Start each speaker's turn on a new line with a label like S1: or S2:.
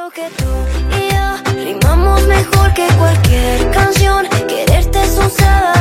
S1: que tú y yo rimamos mejor que cualquier canción. Quererte es un sábado